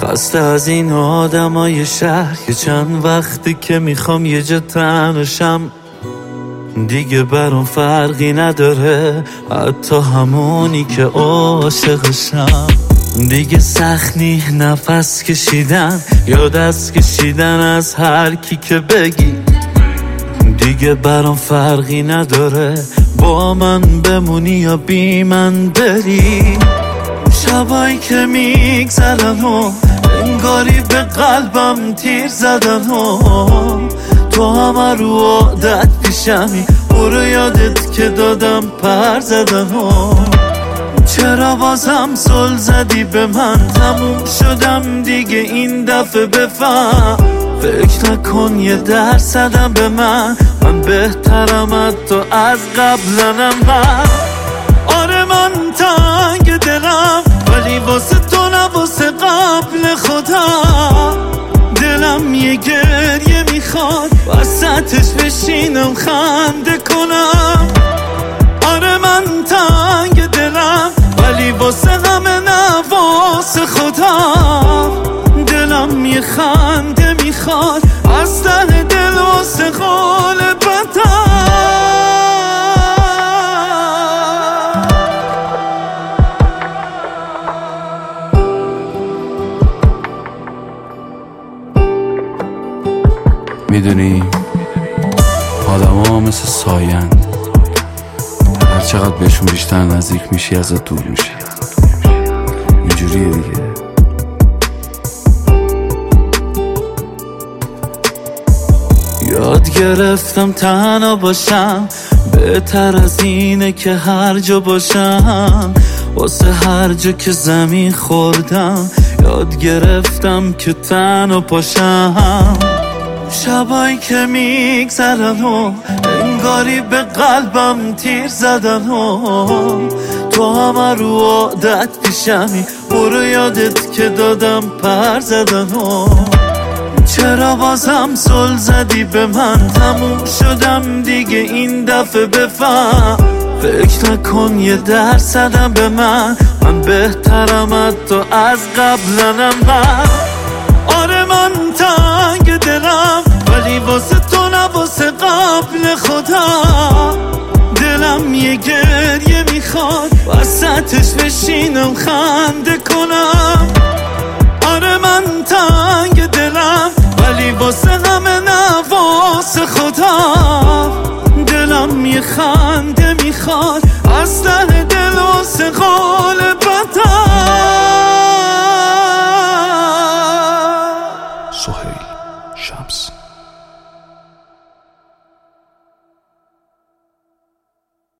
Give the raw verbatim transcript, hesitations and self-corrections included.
خسته از این آدمای شهر که چند وقتی که میخوام یه جا تنشم، دیگه برام فرقی نداره حتی همونی که عاشقشم. دیگه سخت نی نفس کشیدن یا دست کشیدن از هر کی که بگی، دیگه برام فرقی نداره با من بمونی یا بی من بری. شبایی که میگذرن و انگاری به قلبم تیر زدن و تو همه رو عادت پیشمی، برو یادت که دادم پر زدن و چرا بازم زل زدی به من؟ تموم شدم دیگه این دفعه، بفهم فکر نکن یه درصدم به من، من بهترم حتی از قبلنم. من آره من تنگ دلم ولی واسه تو نه واسه قبل خودم. دلم یه گریه میخواد وسطش بشینم خنده کنم. آره من تنگ دلم ولی واسه همه نه واسه خودم. دلم یه خنده میخواد از ته دل واسه غالبتم. میدونی آدم ها مثل سایند، هر چقدر بهشون بیشتر نزدیک میشی ازت دور میشی. اینجوریه دیگه. یاد گرفتم تنها باشم بهتر از اینه که هر جا باشم، واسه هر جا که زمین خوردم یاد گرفتم که تنها پاشم. شبایی که میگذرن و انگاری به قلبم تیر زدن و تو همه رو عادت پیشمی، برو یادت که دادم پر زدن و چرا بازم زل زدی به من؟ تموم شدم دیگه این دفعه، بفهم فکر نکن یه درصدم به من، من بهترم حتی از قبلنم. من آره من تنگ دلم ولی واسه تو نه واسه قبل خودم. دلم یه گریه میخواد وسطش بشینم خنده کنم. آره من تنگ دلم ولی واسه همه نه واسه خودم. دلم یه خنده میخواد از ته دل واسه غالبتم. سهیل شمس.